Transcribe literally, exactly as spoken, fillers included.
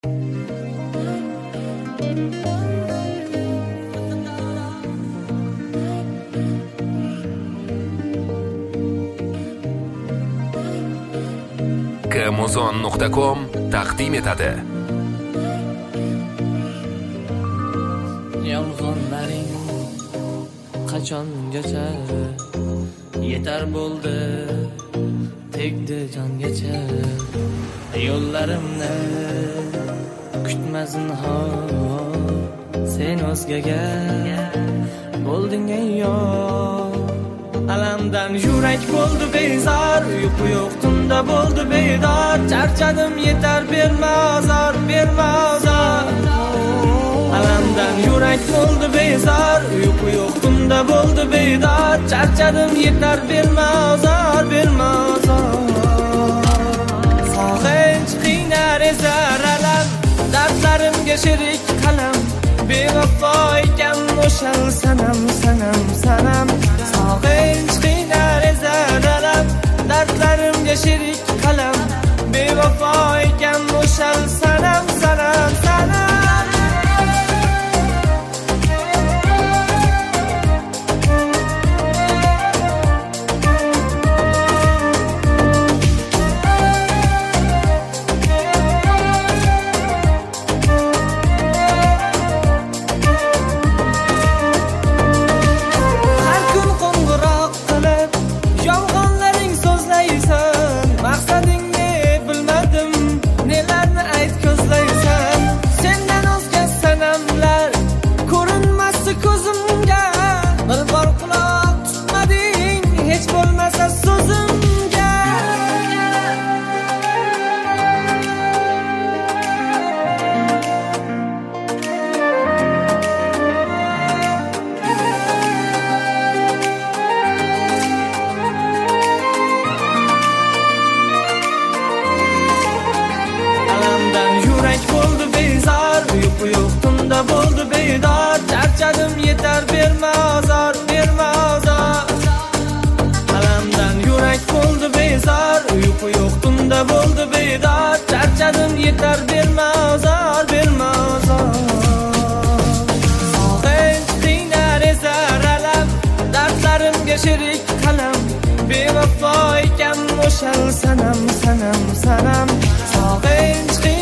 Amazon nuqta com taqdim etadi. Yolg'onlaring qachongacha yetar bo'ldi, tegdi jongacha. Yo'llarimni kutmasin hol, sen o'zgaga bo'lding ayyor. Alamdan yurak bo'ldi bezor, uyqu yo'q tunda bo'ldi bedor. Charchadim yetar, berma azor, berma azor. Alamdan yurak bo'ldi bezor, uyqu yo'q tunda bo'ldi bedor. Charchadim yetar, berma azor, berma azor. Sog'inch qiynar ezar alam, dardlarimga sherik qalam. Bevafo ekan o'shal sanam, sanam, sanam. Sog'inch qiynar ezar alam, dardlarimga sherik qalam. Bevafo ekan o'shal sanam, sanam, sanam. Charchadim yetar, berma azor, berma azor. Alamdan yurak bo'ldi bezor, uyqu yo'q tunda bo'ldi bedor. Charchadim yetar, berma azor, berma azor. Sog'inch qiynar ezar alam, dardlarimga sherik qalam. Bevafo ekan o'shal sanam, sanam, sanam. Sog'inch